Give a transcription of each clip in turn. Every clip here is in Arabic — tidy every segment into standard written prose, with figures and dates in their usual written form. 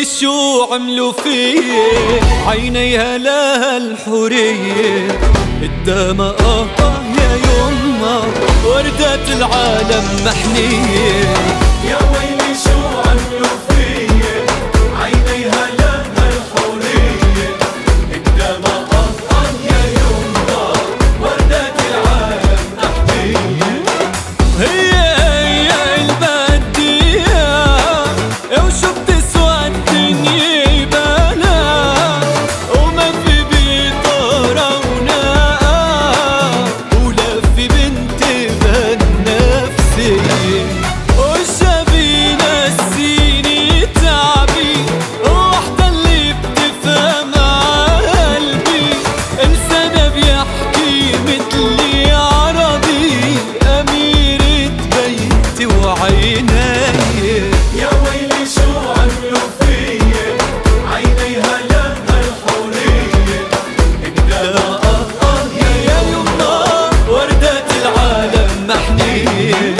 شو عملوا فيه، عينيها لها الحورية قدامها يا يما وردات العالم محنية. يا ويلي شو عملوا فيه، عينيها لها الحورية قدامها يا يما وردات العالم محنية. هي البدية وشو بتسوى الدنيا بلا، وما في بطارة وناقة ولف بنت بالنفسية، والشبي نسيني تعبي وحدة اللي بتفهم قلبي، انسانة بيحكي مثلي عربي أميرة بيتي وعيناي. يا ويلي شو عملوا فيه، عينيها لها الحورية قدامها يا يما وردات العالم محنية.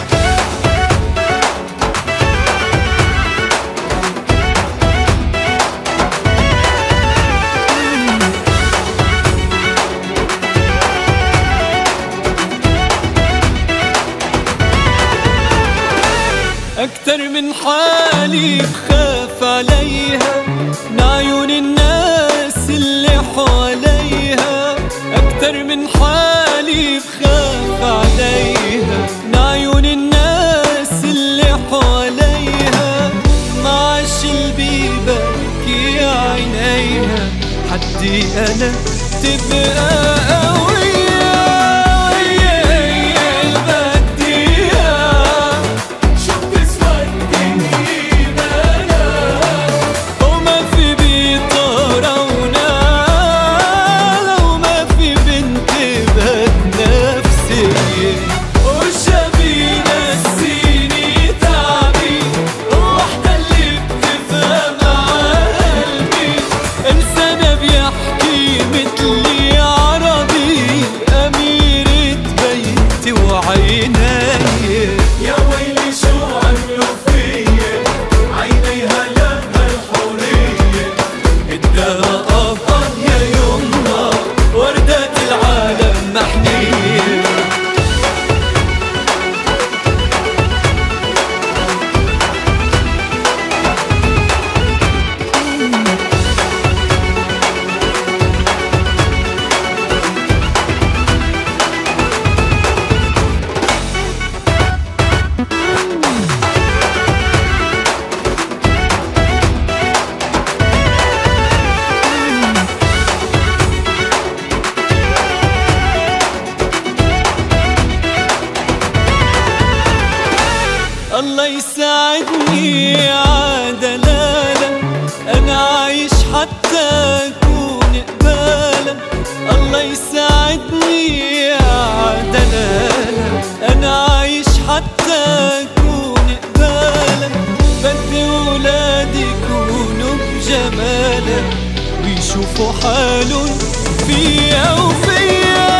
أكتر من حالي بخاف عليها من عيون الناس اللي حواليها، أكتر من حالي بخاف عليها من عيون الناس اللي حواليها، معاش اللي ببكي عينيها حدي أنا تبقى قوية. يا ويلي شو عملوا فيه، عينيها لها الحورية قدامها يا يما وردات العالم محنية. الله يساعدني عدلالة، أنا عايش حتى أكون قبالة. الله يساعدني عدلالة، أنا عايش حتى أكون قبالة. بدي ولادي يكونوا بجمالة ويشوفوا حالهم فيا وفيا.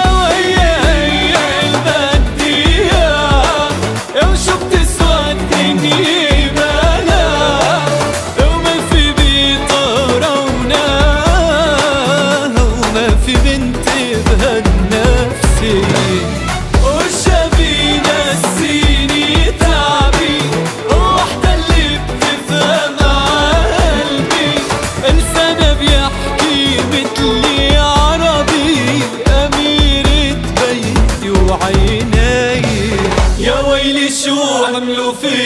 والشبي نسيني تعبي وحدة اللي بتفهم قلبي، انسانة بيحكي مثلي عربي أميرة بيتي وعيناي. يا ويلي شو عملوا فيه.